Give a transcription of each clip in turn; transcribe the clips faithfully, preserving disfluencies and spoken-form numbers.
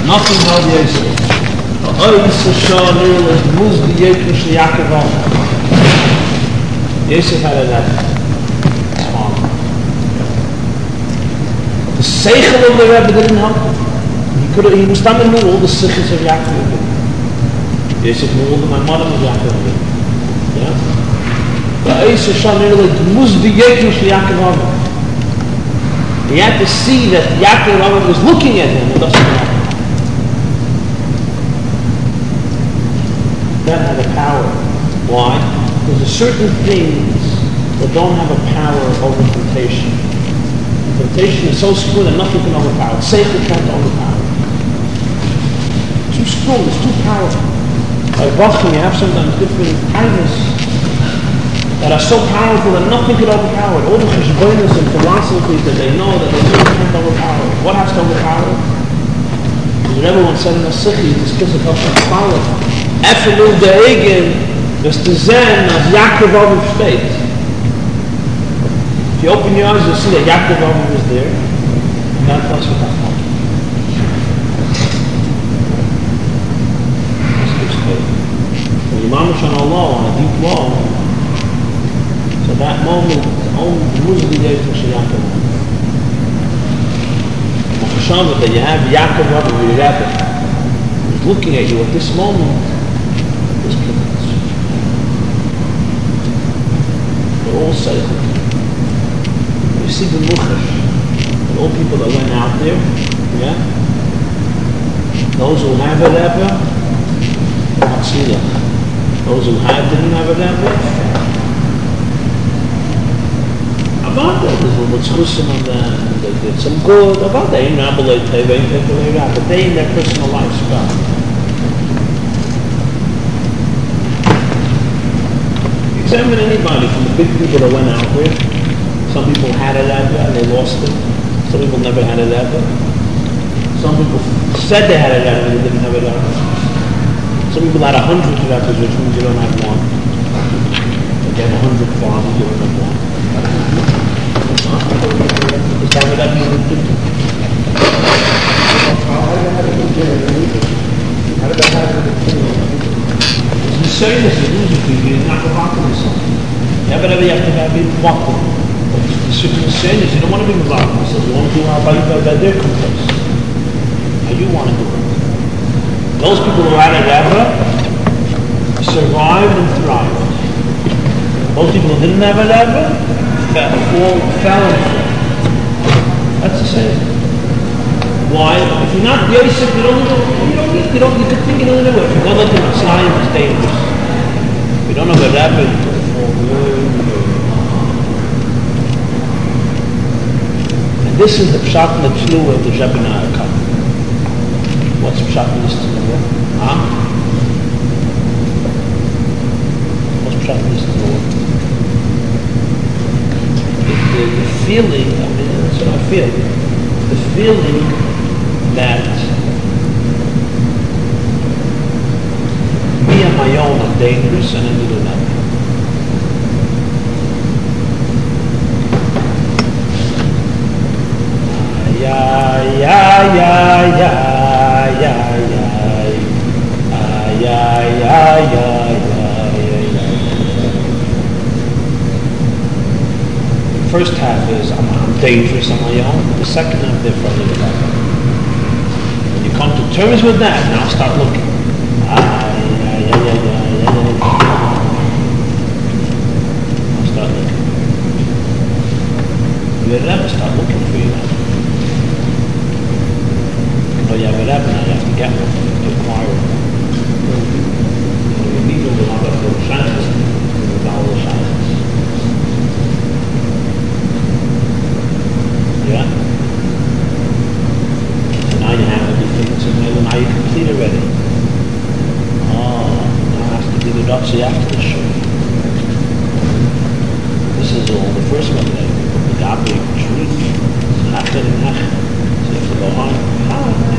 Nothing held Yosef. Oysa Shah Nirlas Muz B'Yekrish Yaakov Avinu. Yosef had a nephew. His father. The seichel of the Rebbe didn't help him. He could have, he was standing with all the sichos of Yaakov Avinu. Yosef knew all the Maimonim of Yaakov Avinu. Yeah? The Oysa Shah Nirlas Muz B'Yekrish Yaakov Avinu. He had to see that Yaakov Avinu was looking at him. It doesn't happen. That had a power. Why? Because there are certain things that don't have a power over temptation. Temptation is so strong that nothing can overpower it. Seichel can't overpower it. It's too strong, it's too powerful. Like Bachim, you have sometimes different kindness that are so powerful that nothing can overpower it. All the cheshbonos and philosophies that they know that they really can't overpower it. What has to overpower it? Because everyone said in the Sikhi, it's because of Hashem's power. Efelu de'egen, was to zen as Yaakov Avinu state. If you open your eyes, you'll see that Yaakov Avinu is there. And that tells you that moment. That's good state. When you mamish on Allah, on a deep law, so that moment, the only Muslim day for Yaakov Avinu. Machashav that you have Yaakov Avinu, your Rebbe, who's looking at you at this moment, is privilege. They're all sacred. You see the Muchash, and all people that went out there, yeah? Those who have a Rebbe, Hatzilach. Those who have didn't have a Rebbe, about that, there's a little chusim on that, and they did some good, about that, in Rabbi Leiteva, in Rabbi, but they in their personal life spell. Examine anybody from the big people that went out there. Some people had a Rebbe and they lost it. Some people never had a Rebbe. Some people said they had a Rebbe and they didn't have a Rebbe. Some people had a hundred Rebbes, which means you don't have one. If you have a hundred farmers, you don't have one. Is that what that means? How did that happen? The saying is a loser to you, not the rock of yourself. Never ever you have to have been walked. But the saying is you don't want to be rock of yourself. You want to do how by their context. How you want to do it. Those people who had a Rebbe survived and thrived. Most people who didn't have a Rebbe fell, fell and fell. That's the saying. Why? If you're not Yosef, you don't know, you don't need, you don't, you can think it anywhere. If you go like the Mitzrayim, it's dangerous. If you don't have a Rebbe, you can fall way, and this is the Pshat and the Tzlu of the Jebinah Akam. What's the Pshat and the Tzlu? Huh? What's the Pshat and the Tzlu? The, the feeling, I mean, that's what I feel. The feeling that me and my own are dangerous and I do nothing. Ya ya ya ya ya ya ya ya ya ya. The first half is I'm, I'm dangerous on my own. The second half they're friendly with that. When you come to terms with that, now start looking. Ah, yeah, yeah, yeah, yeah, yeah, yeah. Now start looking. You're a Rebbe, start looking for you now. Oh, you have a Rebbe now, you have to get one, you have to acquire one. You need a lot of little chances, with all the chances. Yeah? So now you have everything that's in there, now you're complete already. Oh, now it has to be the Dotsi after the show. This is all the first one there. The Gabi, truth, Nachar and Nachar. So you have to go on. Ah.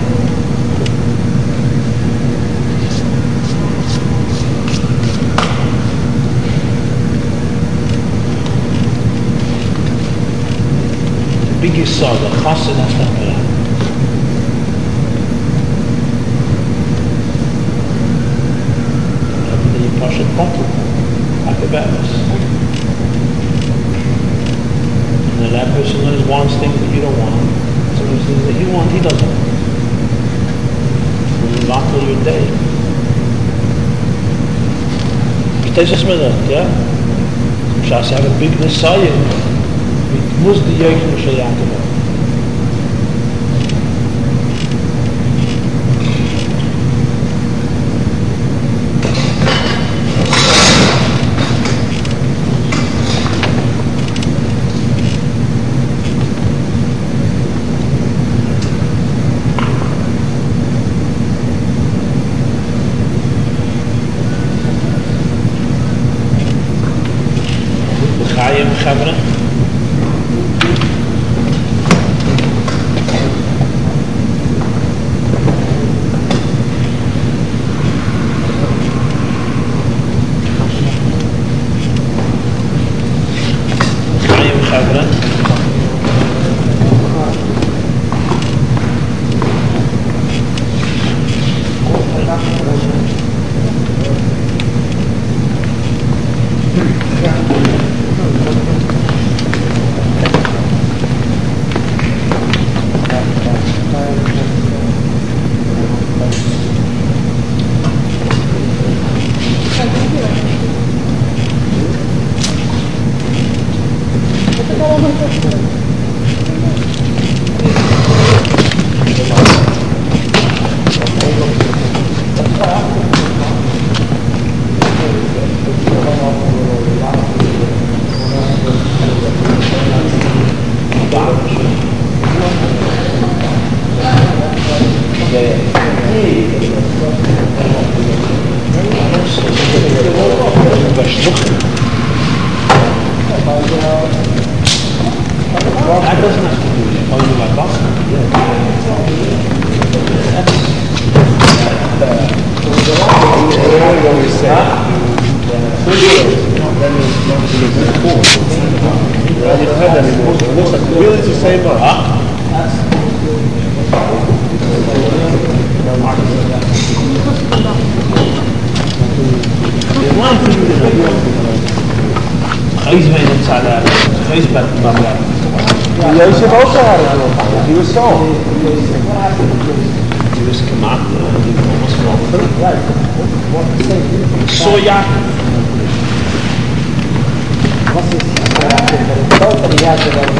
Big Yisod, the Chassid has to happen. Moshe Pontu, academics. And then that person then wants things that you don't want. Some things that you want, he doesn't want. And you lock all your day. It takes us a minute, yeah? Shas have a big Messiah. It must be Yom Moshe Yaakov. Chavra. Chaim Chavra. That doesn't have to do with it. Oh, you like Boston? Yeah. Really, it's the same one. Huh? There's one thing that Chayz made inside that. Chayz bet about that. Yosef also had a little time. He was sold. He was command, he almost fell through. Right. So Yaakov. What's this? But he had to go.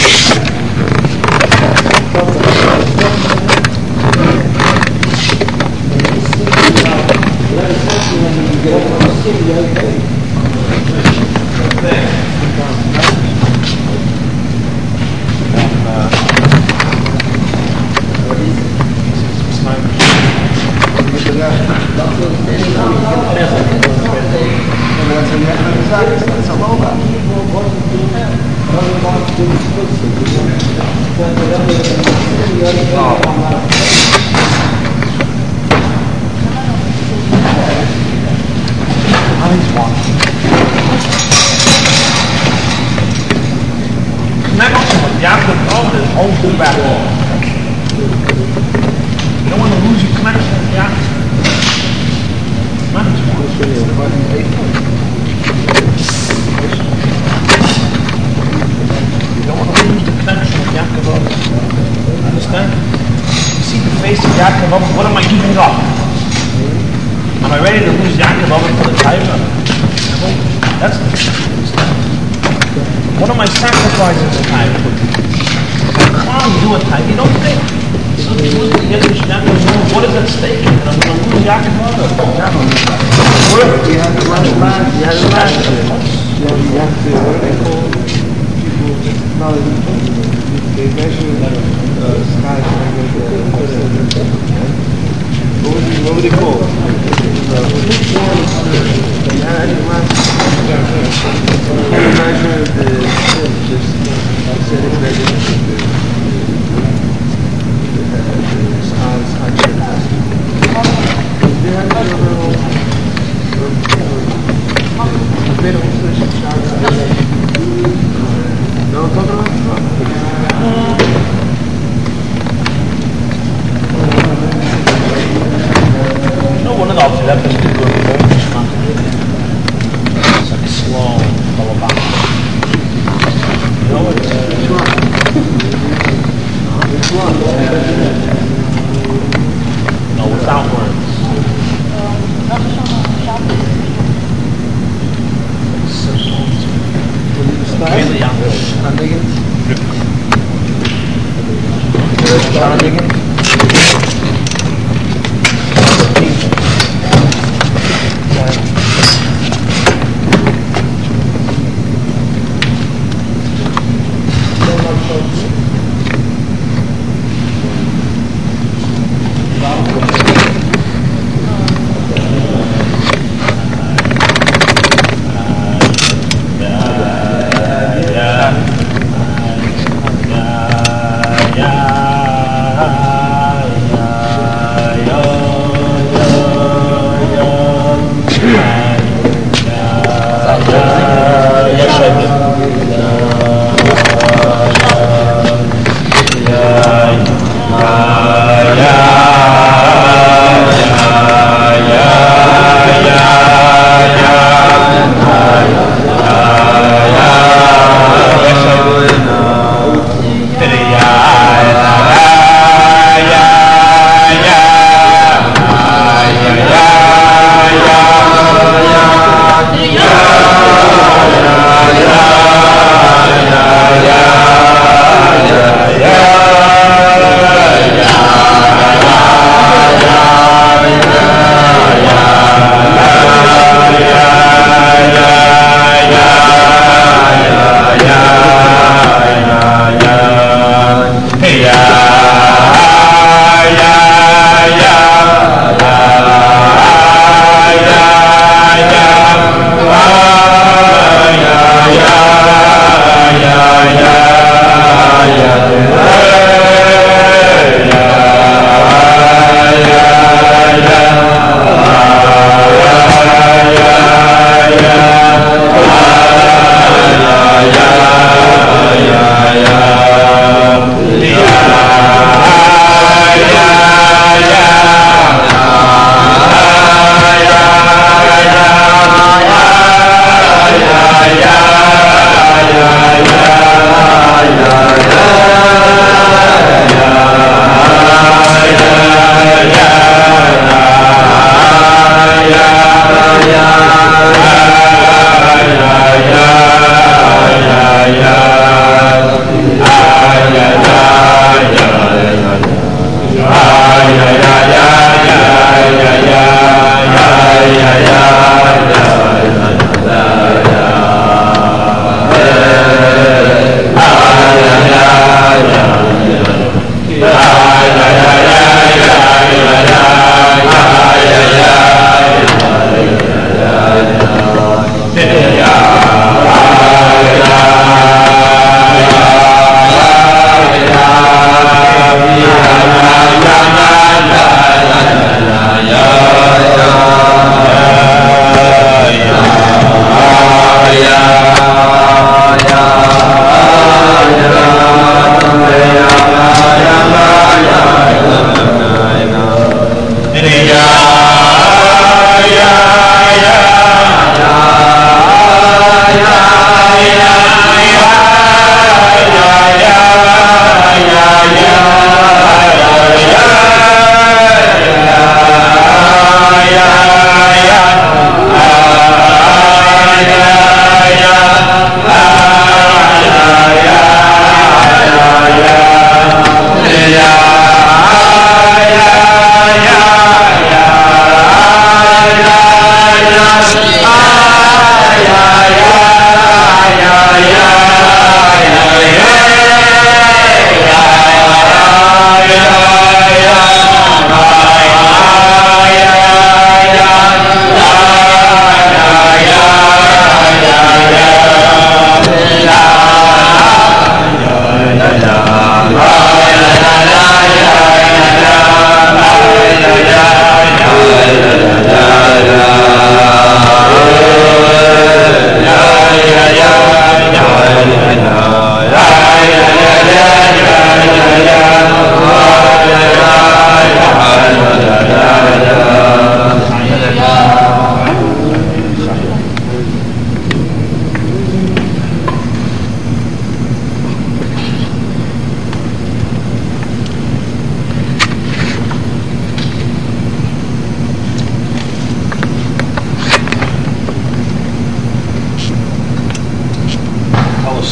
Yaakov owns his whole thing back home. You don't want to lose your connection with Yaakov. You don't want to lose the connection with Yaakov. Understand? You see the face of Yaakov, what am I giving up? Am I ready to lose Yaakov for the Taiva? That's the What am I sacrificing the time for? If I can't do a time, you don't think. So you lose the Yiddish Yaakov, what is at stake? And I'm going to lose Yaakov. You have to run it back. You have to run it back. You have to, what they call people, no, they measure uh, sky. What would you, what would they call? Measure the acidic residue. They don't switch really young. Anleggen. Anleggen. Yeah.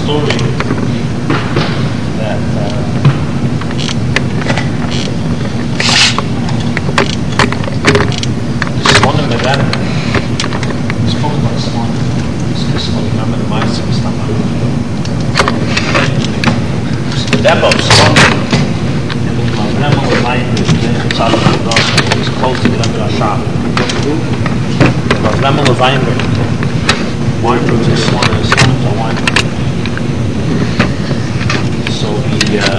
story that uh, Smonim Medan we spoke about Smonim. This one, remember the Ma'aseh was talking the Rebbe of Smonim, and the Rebbe reminded the Tzaddik Rosh, he was close to the Rebbe Rashab. The Rebbe of Weinberg, Weinberg is Smonim, Smonim is a Weinberg. So he uh,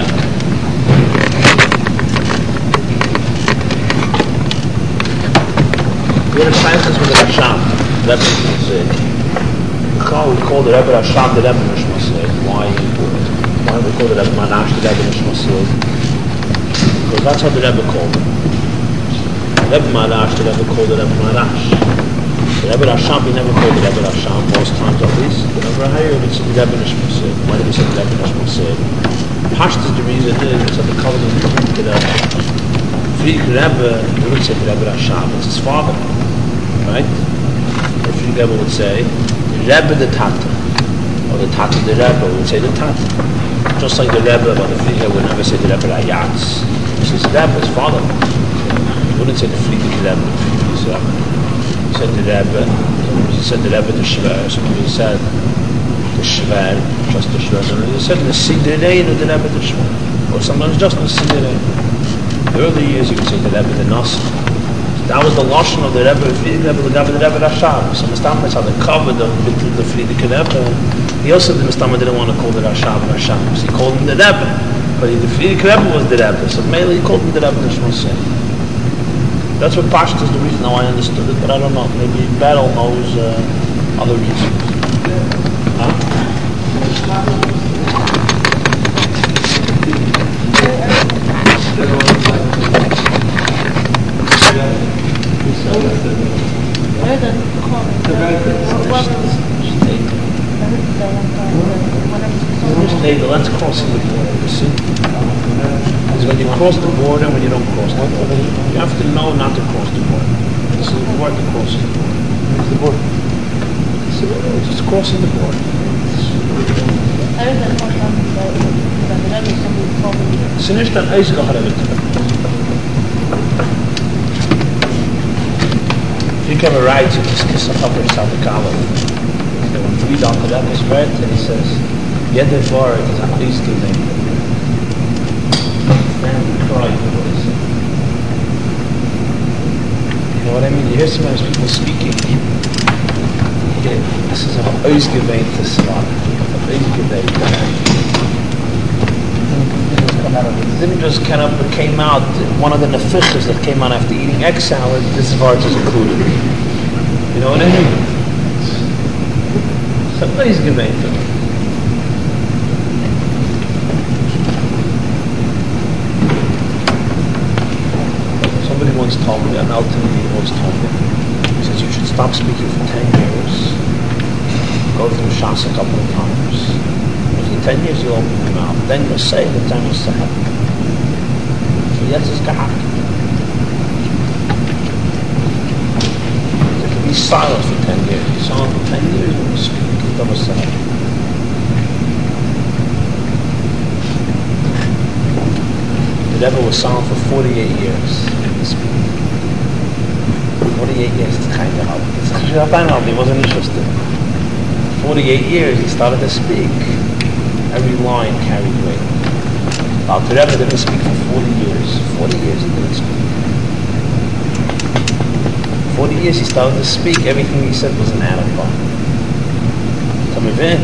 we had a sentence with the Rasham, the Rebbe said, we call the Rebbe Rasham the Rebbe Nishmasei. Why? Why do we call the Rebbe Manash the Rebbe Nishmasei? Because that's how the Rebbe called him. The Rebbe Manash, the Rebbe called the Rebbe Manash. The Rebbe Rasham, he never called the Rebbe Rasham, most times at least. The Rebbe Hayir, it's the Rebbe Nishmasei. Why do we say the Rebbe Nishmasei? Pashtas, the reason is, it's at the covenant of the Rebbe. Friedrich Rebbe, we would say the Rebbe Rasham, it's his father. Right? Or Friedrich Rebbe would say, Rebbe the Tata, or the Tata the Rebbe, we would say the Tata. Just like the Rebbe, but the Friedrich would never say the Rebbe Ayatz. He says Rebbe, his father. He wouldn't say the Friedrich Rebbe, he said the Rebbe, he said the Rebbe the Shver, somebody said the Shver, just the Shver, and he said the Sidirein of the Rebbe the Shver, or sometimes just the Sidirein. The early years you would say the Rebbe the Nasr. That was the Lashon of the Rebbe, the Friedrich Rebbe, the Rebbe, the Rebbe Rashab. So Mistama is how they covered the, the, the Friedrich Rebbe. He also, the Mistama didn't want to call the Rashab Rashab. So he called him the Rebbe. But the Friedrich Rebbe was the Rebbe. So mainly he called him the Rebbe Nishmasei. That's what Pashto is the reason how I understood it, but I don't know. Maybe Beryl knows uh, other reasons. Huh? Let's cross the border. You see? Because when you cross the border and when you don't cross the border, you have to know not to cross the border. This is the word to cross the border. What's the border? It's just crossing the border. It's nicht an Eisgehare. If you come a ride to this kiss of upper South Dakota, they will read on the Rebbe's word and he says, Yeder Vart is an Eisgehare. Family cry for what he said. You know what I mean? You hear sometimes people speaking. Okay, this is an Eisgehare to Salah. An Eisgehare. Zimdras kind of came out, one of the nefishas that came out after eating egg salad, this vart is included. You know what I mean? Somebody's giving to me. Somebody once told me, an ultimately once told me, he says you should stop speaking for ten years, go through Shas a couple of times. After ten years you'll open your mouth, then you'll say the time is to happen. Yes, it's gehakt. You can be silent for ten years. Be silent for ten years when you speak. It's never said. The Rebbe was silent for forty-eight years. forty-eight years, it's kind of hard. It's he wasn't interested. forty-eight years, he started to speak. Every line carried weight. Al Rebbe didn't speak for forty years. forty years he didn't speak. forty years he started to speak. Everything he said was an alibi. Come in.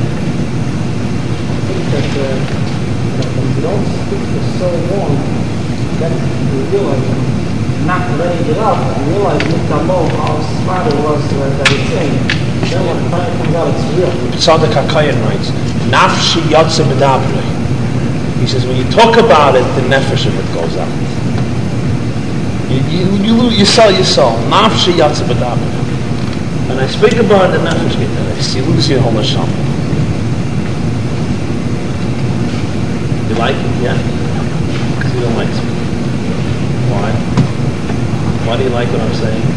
That uh, when you don't speak for so long, then you realize not letting it up. You realize Mikamo, how smart it was uh, that it's saying. Then when it finally comes out, it's real. Tzaddik HaKayan writes, Nafshi Yotze B'dabrei. He says, when you talk about it, the nefesh of it goes out. You, you, you, you sell your soul. Nafshi Yotze B'dabrei. When I speak about it, the nefesh gets out. You lose your whole neshama. You like it? Yeah? Because you don't like speaking. Why? Why do you like what I'm saying?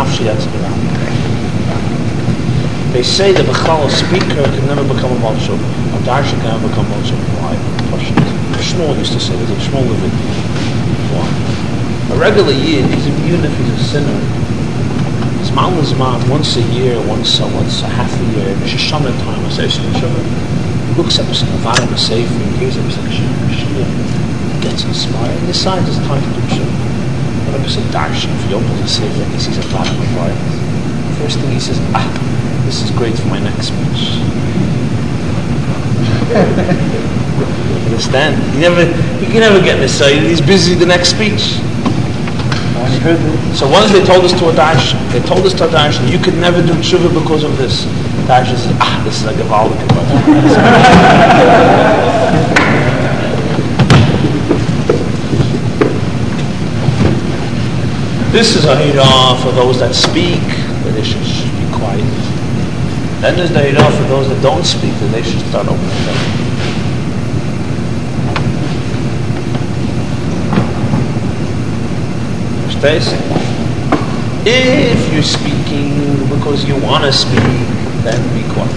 nafshi yatzvira. They say the Bechal speaker can never become a Malchuk. A Darshan can never become a Malchuk. Why? Shmuel used to say this. Shmuel Levit. Why? A regular Yid, even if he's a sinner, his man is man once a year, once a, once a half a year, Rosh Hashanah time, a session of Shabbat, he looks up and Avada B'Sefer, he hears up and he gets inspired, and decides it's time to do Shabbat. Whenever it's a Darshan, if he opens a Sefer, he sees a Avada B'Sefer. First thing he says, ah, this is great for my next speech. Understand? He never, he can never get decided. He's busy the next speech. So once they told us to a darshan, they told us to a darshan, you could never do tshuva because of this. Darshan says, ah, this is a gewaldig. This is a hira for those that speak, that they should be quiet. Then there's the hira for those that don't speak, that they should start opening up. If you're speaking because you want to speak, then be quiet.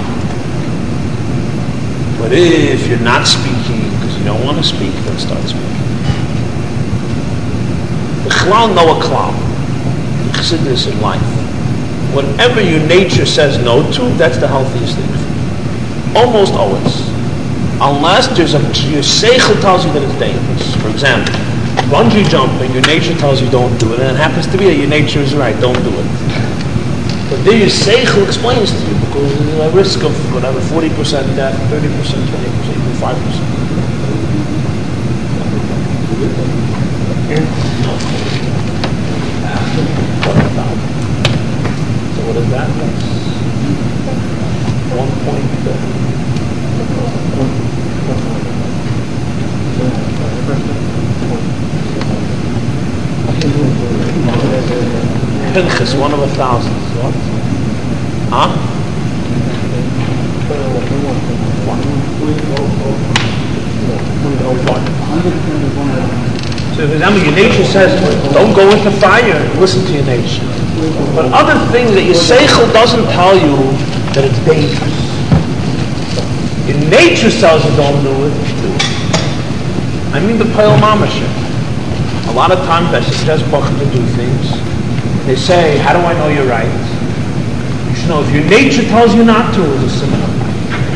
But if you're not speaking because you don't want to speak, then start speaking. The clown know a clown. You see this in life. Whatever your nature says no to, that's the healthiest thing for you. Almost always. Unless there's a, your seichel tells you that it's dangerous. For example, bungee jumping, your nature tells you don't do it, and it happens to be that your nature is right, don't do it. But there your seichel explains to you, because there's a risk of whatever, forty percent death, thirty percent, twenty percent, even five percent. So what is that? One point. Pinchas, one of a thousand. What? Huh? So, for example, your nature says, don't go into fire. Listen to your nature. But other things that your seichel doesn't tell you that it's dangerous. Your nature tells you don't do it. Do it. I mean the Pale Mamashah. A lot of times I suggest Bachar to do things. They say, how do I know you're right? You should know if your nature tells you not to, it's a similar thing.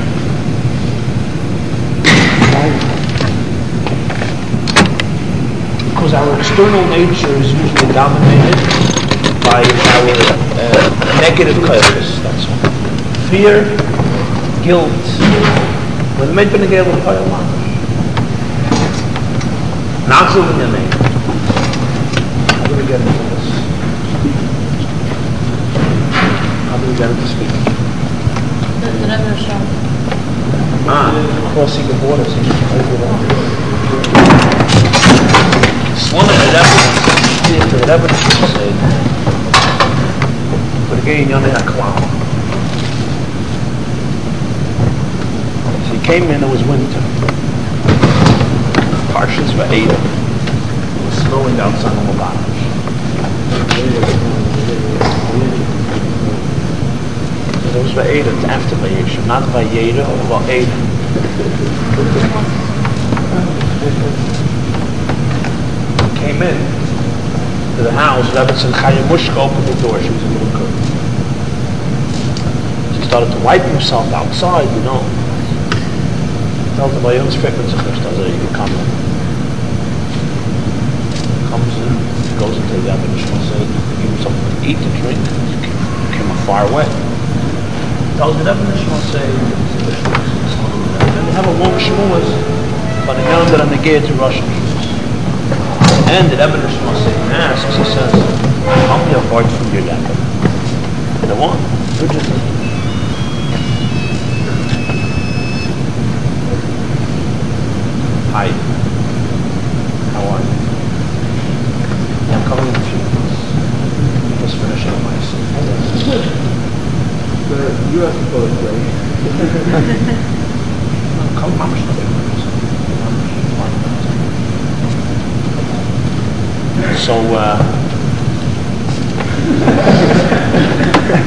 Because our external nature is usually dominated by our uh, negative characters. That's all. Fear, guilt. When the Meid Benegel of Pale Mamashah. Not so in your name. How do we get into this? How do we get into speaking? The, the Rebbe Shom. Ah, crossing the borders. One of the Rebbe, the Rebbe said, but again, you're not a clown. So he came in, it was winter. Parshas Va'eda. It was snowing outside of Lubavitch. It was Va'eda, it's after Va'esha, not Va'eda or Va'eda. Came in to the house, Rebbetzin Chaya Mushka opened the door, she was a little girl. She started to wipe himself outside, you know. Tells him, "Vayom Tzfekman Zechus," tells her, you can come in. Comes in, goes into the Rebbe, and she wants to give him something to eat, to drink. He came far away. Tells the Rebbe, and she wants to say, and they have a long shmuas, but they know that I'm the gear to Russian Jews. And the Rebbe, and she wants to say, he asks, he says, "I'll be avoid from your Rebbe." The one, Bridget. Hi. How are you? Yeah, I'm coming in a few minutes. Just finishing up my scene. The U S code, right? No, come, Mamash. So, uh...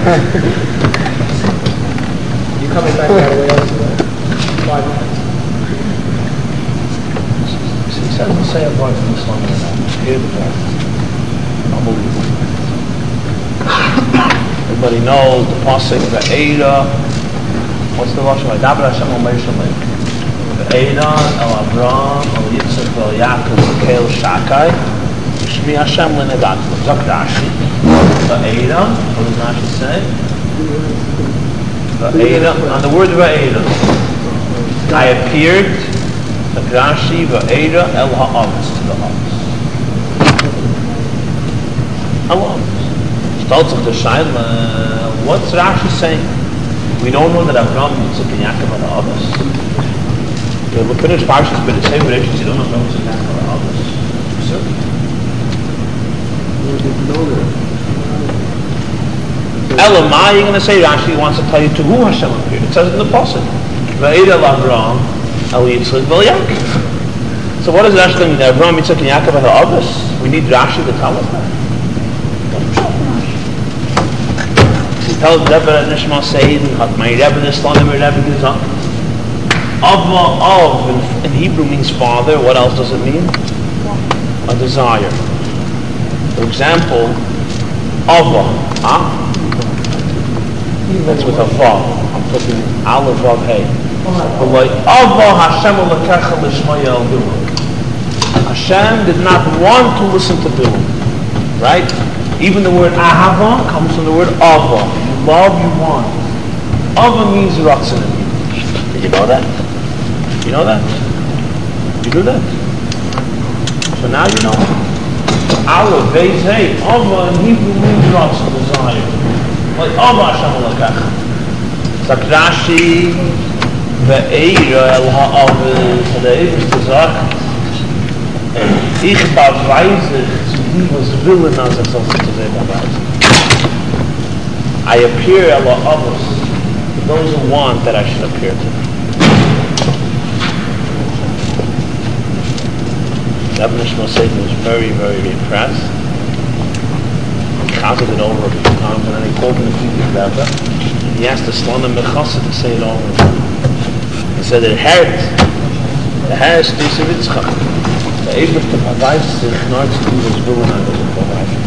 You coming back that way also? Five minutes. He doesn't say a word from this one. Hear the word. Unbelievable. Everybody knows the pasuk Ve'era. What's the lashon? V'daber Hashem al Moshe Rabbeinu. Ve'era el Avraham el Yitzchak el Yaakov v'kel Shakai Shmi Hashem l'negatlo. Zok Rashi. Ve'era. What does Rashi say? Ve'era. On the word Ve'era. I appeared. Zok Rashi Ve'era el ha'avis to the avis. Allah. Stolz of the Shaila. What's Rashi saying? We don't know that Avraham, Yitzchak, and Yaakov are the others. We'll finish Parshas, but the same relations, you don't know Avraham, Yitzchak, and Yaakov are the others. So, Elamai, you're going to say, Rashi wants to tell you to who Hashem appeared. It says it in the Pasuk. V'eid el Avraham, el Yitzchak, el Yaakov. So what does Rashi mean? Avraham, Yitzchak, and Yaakov are the others? We need Rashi to tell us that. Tells Rebbe Nishma Seid, my Rebbe Nislan, my Rebbe Gizan. Ava, of, in Hebrew means father. What else does it mean? A desire. For example, Ava, huh? That's with a vav. I'm putting Aleph, Vav, Hey. But like, Ava Hashem Alekecha Lishmaya El Bilam. Hashem did not want to listen to Bilam. Right? Even the word Ahava comes from the word Ava. Love you want. Ava means Ratzon in English. Did you know that? You know that? You do that? So now you know. Aleph, Beis, Hey. Ava in Hebrew means Ratzon, desire. Like Ava Hashem Alekecha. Sakrashi Ve'eira El Ha'aviz. The Eivers to Zach. Ich beweise zu ihm, was willen, als er soll sich zu sehen beweisen. I appear Allah others, to those who want that I should appear to them. Rebbe Nishma Satan was very, very impressed. He counted it over a few times, and then he called him the people of Rebbe. He asked the Slana Mechasa to say it over again. He said, it hurts. The hurts, they said, it's chak. The Eber to beweis sich, nor zu tun, was willen, I was beweisen.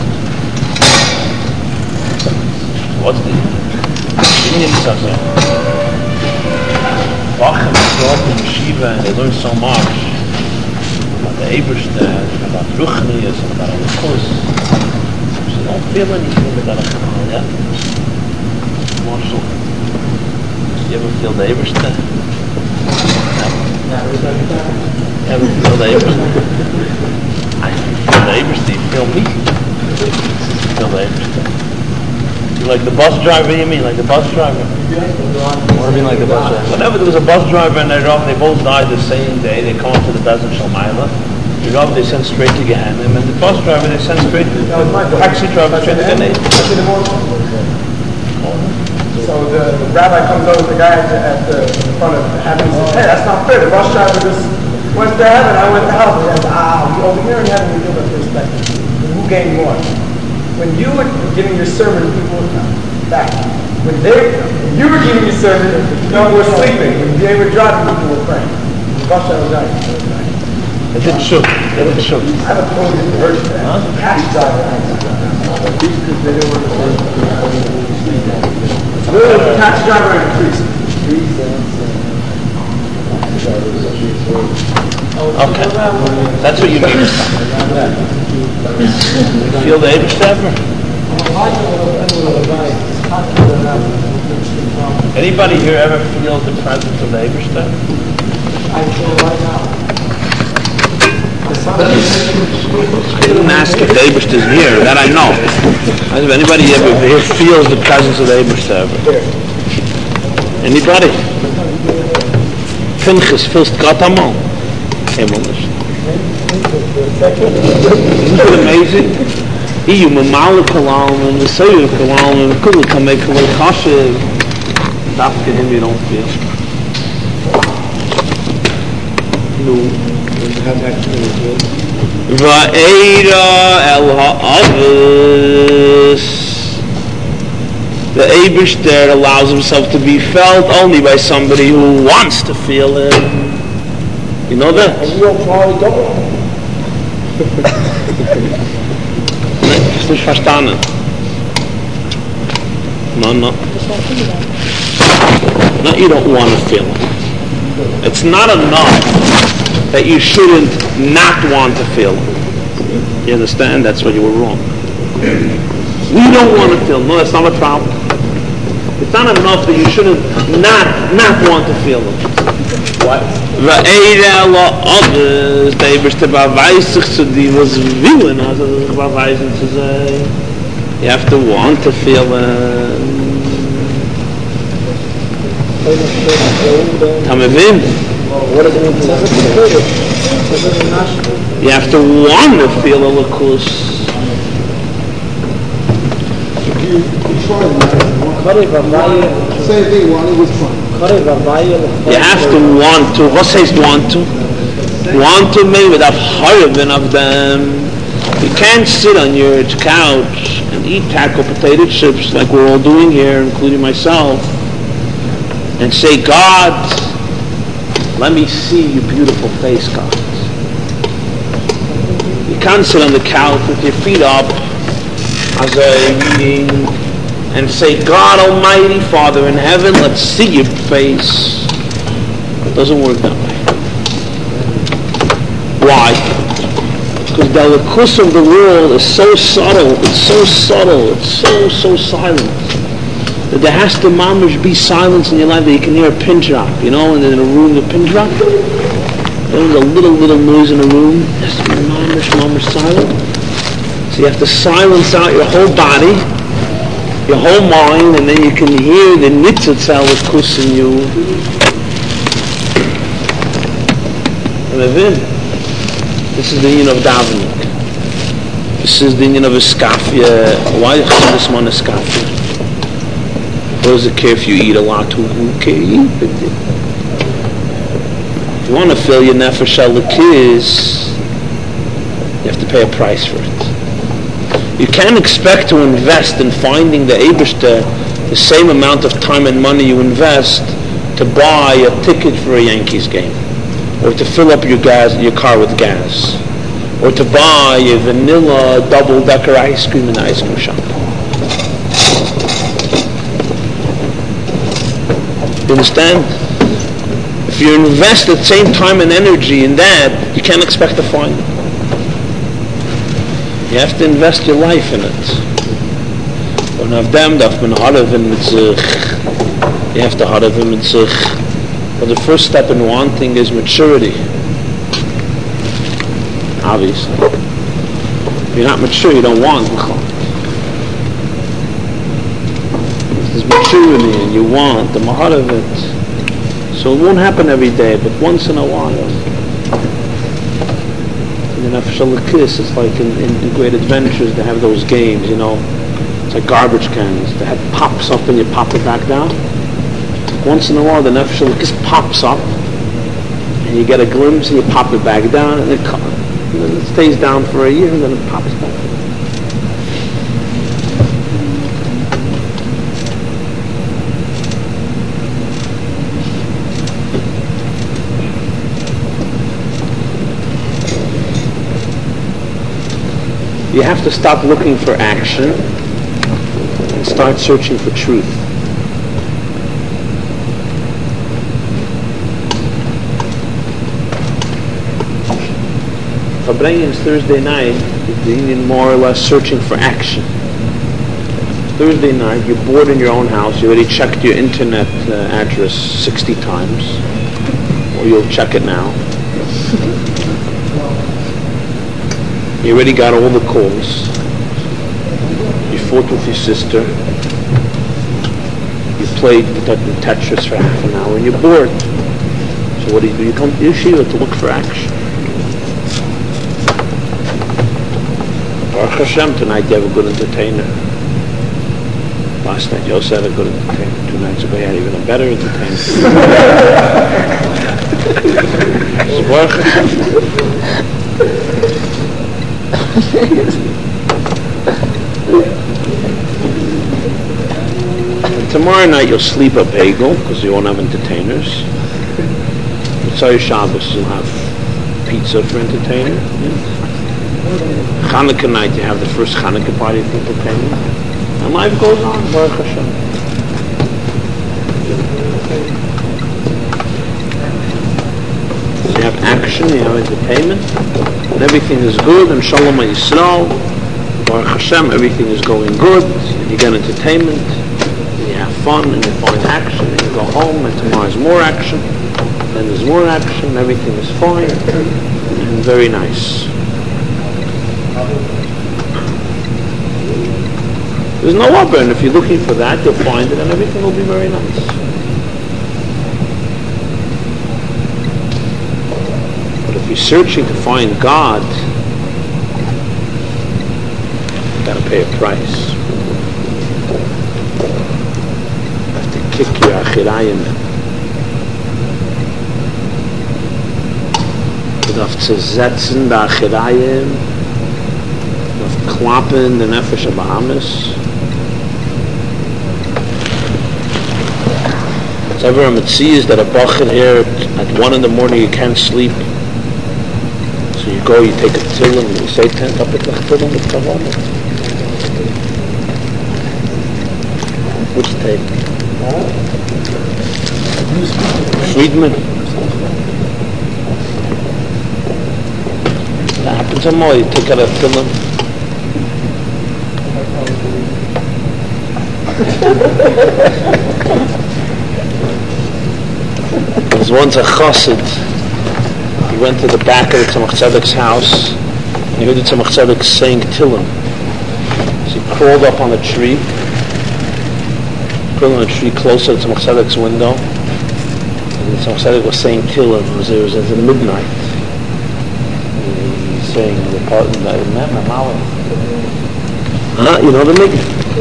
What's the Indian stuff there? Bachem grew up in Yeshiva and they learned so much about the Eberstein, about Ruchnias, and about Alakus. So they don't feel anything about Alakus, yeah? Marshall, you ever feel the Eberstein? You ever feel the Eberstein? I feel the Eberstein, you feel me? You feel the Eberstein. You like the bus driver, you mean? Like the bus driver? Or you mean like the bus driver? Whenever there was a bus driver and they both died the same day, they come up to the Bezin Shalmaila. The Rav they sent straight to Gehenna, and the bus driver they sent straight to the taxi driver straight to Gehenna. So the, the rabbi comes over to the guy at the, at the front of heaven and says, hey, that's not fair. The bus driver just went to heaven, I went to hell. He says, ah, over here in heaven we give a perspective. Who gained more? When you were giving your sermon, people were back. When they, when you were giving your sermon, people were sleeping. When they were driving, people were praying. The bus driver was driving. It didn't show. It didn't show. I have a totally different version of that. The taxi driver. Literally, the taxi driver and a priest. Okay. That's what you mean. You feel the Eberstein? Anybody here ever feel the presence of the Eberstein? I feel right now. I didn't ask if the Eberstein is here, that I know. If anybody ever here feels the presence of the Eberstein? Anybody? Pinchas feels Gott amon. Isn't it amazing? You mamal kalam and the sayyid kalam and kul can make a little kasha. That's to him you don't feel. No. Va'era el ha'avis The Eibishter allows himself to be felt only by somebody who wants to feel it. You know that? And you'll probably go. Hast nicht verstanden? No, no. No, you don't want to feel it. It's not enough that you shouldn't not want to feel it. You understand? That's where you were wrong. We don't want to feel. No, that's not a problem. It's not enough that you shouldn't not not want to feel it. What? Va'eira lo others, they wish to beweisen to the was willing as a beweisen to say. You have to want to feel it. Tamavim. What does it mean? You have to want to feel a lakus. You try that. Same thing while he was trying. You have to want to. What says want to? Want to maybe without horribin of them. You can't sit on your couch and eat taco potato chips like we're all doing here, including myself, and say, God, let me see your beautiful face, God. You can't sit on the couch with your feet up as a reading and say, God Almighty, Father in heaven, let's see your face. It doesn't work that way. Why? Because the lakus of the world is so subtle, it's so subtle, it's so, so silent, that there has to mamish be silence in your life that you can hear a pin drop, you know, and in a room, the pin drop, there's a little, little noise in the room, it has to be mamish, mamish silent. So you have to silence out your whole body, your whole mind, and then you can hear the nitzitz lakus in you. And then, this is the union of davening. This is the union of iskafia. Why is this one iskafia? What does it care if you eat a lot? Who, who cares? If you want to fill your nefesh elikis, you have to pay a price for it. You can't expect to invest in finding the Eibishter the same amount of time and money you invest to buy a ticket for a Yankees game, or to fill up your gas, your car with gas, or to buy a vanilla double-decker ice cream in the ice cream shop. You understand? If you invest the same time and energy in that, you can't expect to find it. You have to invest your life in it. You have to harav in mitzich. But the first step in wanting is maturity. Obviously. If you're not mature, you don't want. There's maturity and you want the mahar of it. So it won't happen every day, but once in a while. In the nefesh elikis, it's like in, in, in Great Adventures, they have those games, you know. It's like garbage cans. They have pops up and you pop it back down. Once in a while, the nefesh elikis pops up, and you get a glimpse, and you pop it back down, and it, and then it stays down for a year, and then it pops back. You have to stop looking for action and start searching for truth. Fabrengen's Thursday night is the union more or less searching for action. Thursday night, you're bored in your own house, you already checked your internet uh, address sixty times, or you'll check it now. You already got all the calls. You fought with your sister. You played Tetris for half an hour and you're bored. So what do you do? You come to Yeshiva to look for action. Baruch Hashem, tonight you have a good entertainer. Last night Yosef had a good entertainer. Two nights ago he had even a better entertainer. So Baruch Hashem. tomorrow night you'll sleep a bagel because you won't have entertainers. Mitzvah Shabbos you'll have pizza for entertainment. Hanukkah night you have the first Hanukkah party for entertainment. And life goes on, Baruch Hashem. So you have action, you have entertainment, and everything is good, and Shalom Yisrael, Baruch Hashem, everything is going good, and you get entertainment, and you have fun, and you find action, and you go home, and tomorrow's more action, then there's more action, everything is fine, and very nice. There's no upper, and if you're looking for that, you'll find it, and everything will be very nice. But if you're searching to find God, you've got to pay a price. You have to kick your achirayim in. You have to setzen the achirayim, you have to klappen the nefesh Bahamas. It's ever a mitzvah is that a bachar here at one in the morning you can't sleep. So you go, you take a tefillin, and you say ten kapit lach tefillin with kavanah. Which take? Friedman. That happens a more, you take out a tefillin. There was once a chassid. He went to the back of the Tzemach Tzedek's house and he heard the Tzemach Tzedek saying Tillim. So he crawled up on a tree, crawled on a tree closer to Tzemach Tzedek's window, and the Tzemach Tzedek was saying Tillim. It was, it was at midnight. And he's saying the part of the Huh? You know the Miggin?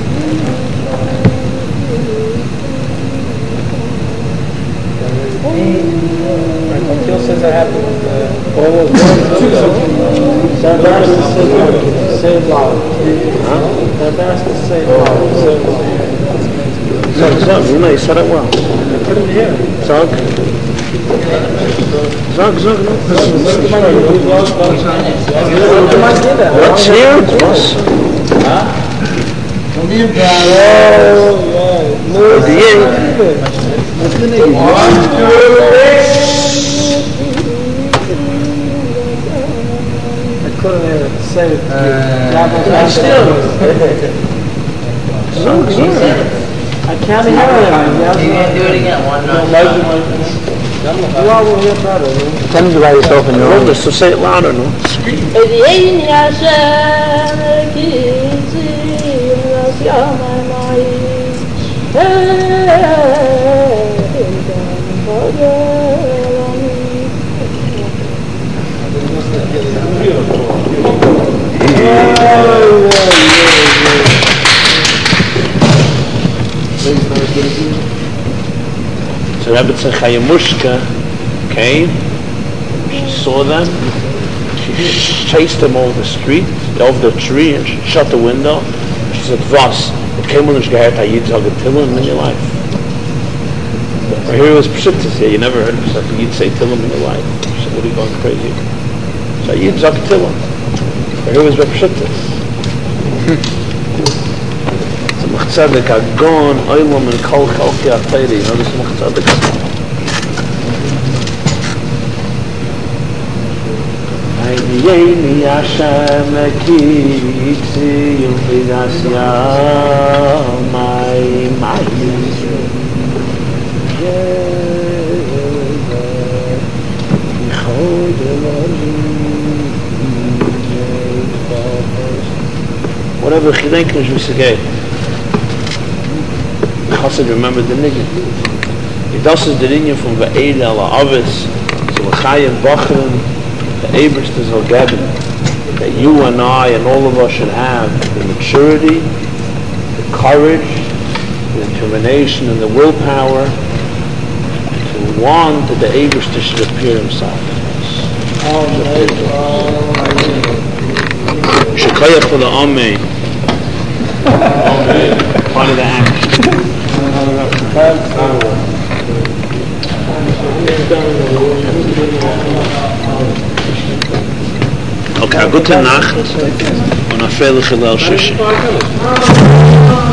Phil says that happened with the... Well, it was They're embarrassed to say loud. Huh? They're embarrassed to say loud. Zog, Zog, you know, you said it well. I couldn't hear. Zog. Zog, Zog, no. Let's hear it, boss. Huh? Come here, guys. Oh, yeah. What's the name? I couldn't hear it. Say it. Uh, I still. Zog, Zog. I can't hear it. You can do it again. One, nine, You all will hear better. Tell me to write yourself in your own. So say it louder, no? Scream. So Rebbetzin Chayamushka came, she saw them, she chased them over the street, over the tree, and she shut the window. She said, Voss, it came when you heard Yid Zog Tillim in your life. Or here it was Pshittis here, you never heard Yid say Tillim in your life. She said, what are you going crazy? So Yid Zog Tillim. Or here was Pshittis. Tzemach Tzedek Agon Olam and Kol Chalki HaTorah. You know the Tzemach Tzedek? Ayni Hashem Ekitzi Yulchidas Yamai Mai Whatever Chidenkin is Visagay. Chassid remembered the nigga. He does the linear from Ve'ed al Avis to L'chayim Bachrim, the Eberst is Al-Gabin, that you and I and all of us should have the maturity, the courage, the determination and the willpower to want that the Eberst should appear himself. Shekayach for the Amen. Part of the action. Okay, gute Nacht und a fröhliche Welschisch.